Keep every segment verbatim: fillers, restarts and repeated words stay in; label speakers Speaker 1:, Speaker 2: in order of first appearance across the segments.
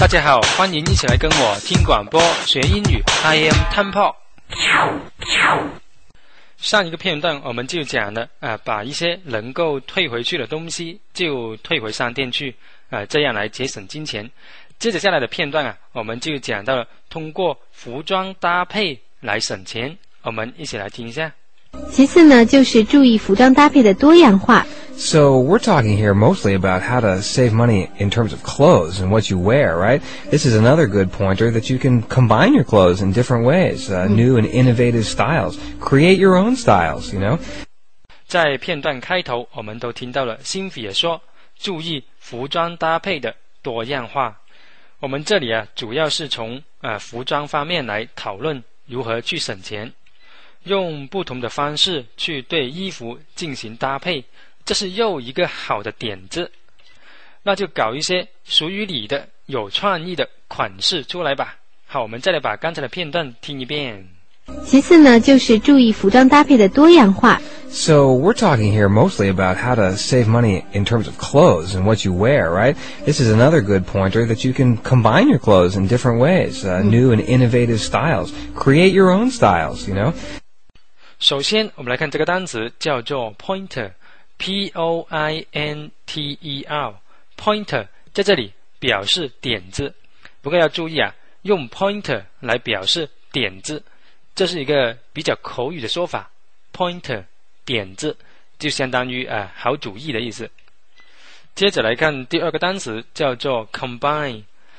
Speaker 1: 大家好，欢迎一起来跟我听广播学英语 I am Tempo。 上一个片段我们就讲了、呃、把一些能够退回去的东西就退回商店去、呃、这样来节省金钱。接着下来的片段啊，我们就讲到了通过服装搭配来省钱，我们一起来听一下。
Speaker 2: 其次呢，就是注意服装搭配的多样化。
Speaker 3: So we're talking here mostly about how to save money in terms of clothes and what you wear, right? This is another good pointer that you can combine your clothes in different ways, uh, new and innovative styles. Create your own styles, you know?
Speaker 1: 在片段开头我们都听到了辛菲也说注意服装搭配的多样化。我们这里啊，主要是从、呃、服装方面来讨论如何去省钱，用不同的方式去对衣服进行搭配，这是又一个好的点子。那就搞一些属于你的有创意的款式出来吧。好，我们再来把刚才的片段听一遍。
Speaker 2: 其次呢，就是注意服装搭配的多样化。
Speaker 3: So we're talking here mostly about how to save money in terms of clothes and what you wear, right? This is another good pointer that you can combine your clothes in different ways, uh, new and innovative styles. Create your own styles, you know?
Speaker 1: 首先我们来看这个单词叫做 pointer， P O I N T E R， pointer 在这里表示点子。不过要注意啊，用 pointer 来表示点子，这是一个比较口语的说法。 pointer 点子就相当于、呃、好主意的意思。接着来看第二个单词叫做 combine，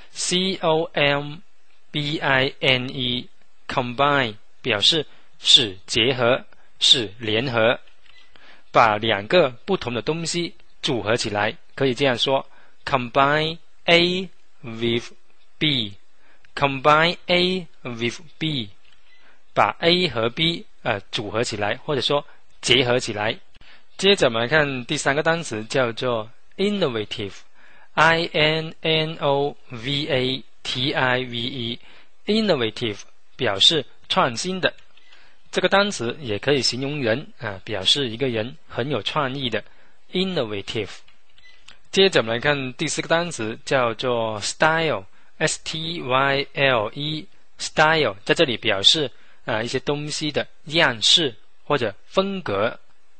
Speaker 1: C O M B I N E， combine 表示是结合，是联合，把两个不同的东西组合起来，可以这样说 combine A with B， combine A with B， 把 A 和 B、呃、组合起来，或者说结合起来。接着我们来看第三个单词叫做 innovative， I N N O V A T I V E， innovative 表示创新的。这个单词也可以形容人、啊、表示一个人很有创意的 innovative。 接着我们来看第四个单词叫做 style， S T Y L E， style 在这里表示、啊、一些东西的样式或者风格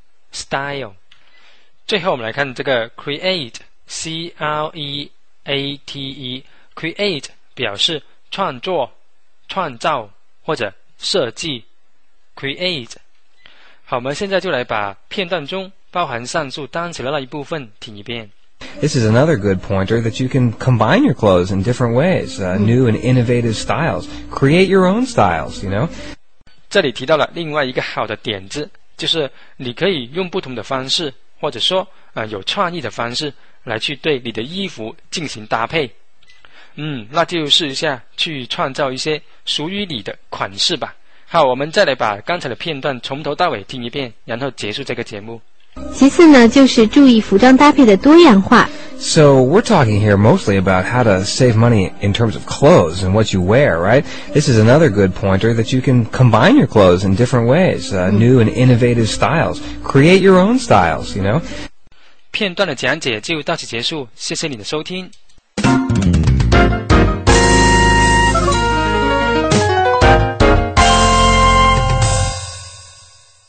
Speaker 1: style。 最后我们来看这个 create， C R E A T E， create 表示创作、创造或者设计create。 好，我们现在就来把片段中包含上述单词的那一部分听一遍。
Speaker 3: This is another good pointer that you can combine your clothes in different ways, uh, new and innovative styles. Create your own styles, you know?
Speaker 1: 这里提到了另外一个好的点子，就是你可以用不同的方式，或者说、呃、有创意的方式来去对你的衣服进行搭配。嗯，那就试一下去创造一些属于你的款式吧。好，我们再来把刚才的片段从头到尾听一遍，然后结束这个节目。
Speaker 2: 其次呢，就是注意服装搭配的多样化。
Speaker 3: So we're talking here mostly about how to save money in terms of clothes and what you wear, right? This is another good pointer that you can combine your clothes in different ways, uh, new and innovative styles. Create your own styles, you know?
Speaker 1: 片段的讲解就到此结束，谢谢你的收听。